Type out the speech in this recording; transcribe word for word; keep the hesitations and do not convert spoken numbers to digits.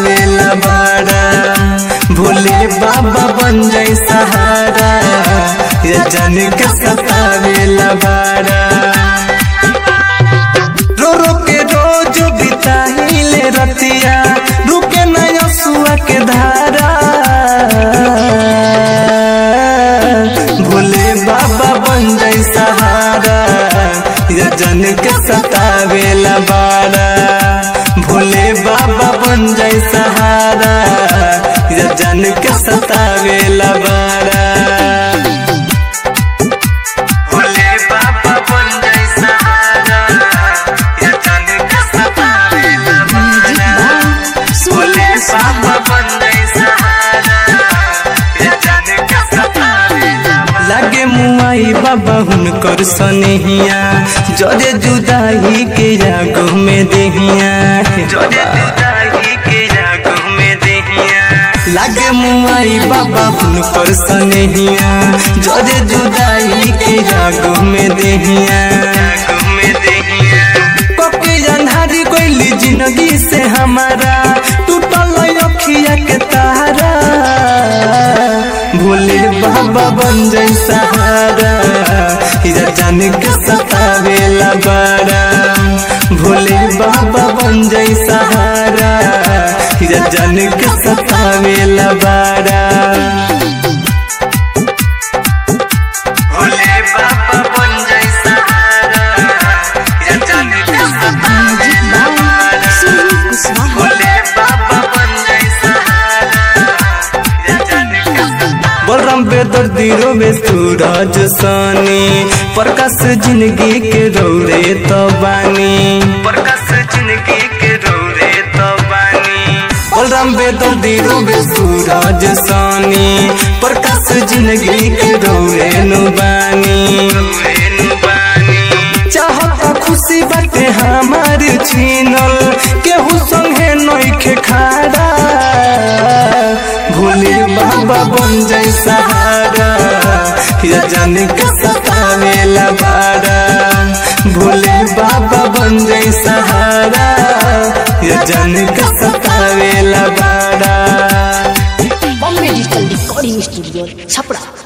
सतावेला बाड़ा। भोले बाबा बन जाए सहारा ये जान के सतावेला बाड़ा। रो रो के रोज बिताइले रतिया रुके ना यसुआ के धारा। भोले बाबा बन जाए सहारा ये जान के सतावेला बाड़ा। भोले बाबा बन जाए सहारा ये जान के सतावेला बाड़ा। भोले बाबा बन जाए सहारा ये जान के सतावेला बाड़ा। भोले बाबा बन जाए सहारा ये जान के सतावेला बाड़ा। लागे मुआई बाबा हुनकर सनेहिया जरे जुदाई के जागो में देहिया। जरे जुदाई के जागो में देहिया लागे मुआई बाबा हुनकर सनेहिया जरे जुदाई के जागो में देहिया। जागो में देहिया कोके अंधारी कोइली जिंदगी से हमारा टूटल अखिया के तारा। भोले बाबा बन जाए सहारा ये जान के सतावेला बाड़ा। भोले बाबा बन जाए सहारा ये जान के सतावेला बाड़ा। भोले बाबा बन जाए सहारा ये जान के सतावेला बाड़ा। भोले बाबा बन जाए सहारा ये जान के सतावेला। बलराम बेदर्दी रोवे सूरज सानी प्रकाश जिंदगी के रौरे तो बानी। प्रकाश जिंदगी के रौरे तो बानी। बलराम बेदर्दी रोवे सूरज सानी प्रकाश जिंदगी के रौरे नु बानी। चाहता खुशी बाटे हमार छीनल केहू संगे नइखे खाड़ा। भोले बाबा बन जाए सहारा ये जान के सतावेला बाड़ा। भोले बाबा बन जाए सहारा ये जान के सतावेला बाड़ा। Bombay digital recording studio Chhapra.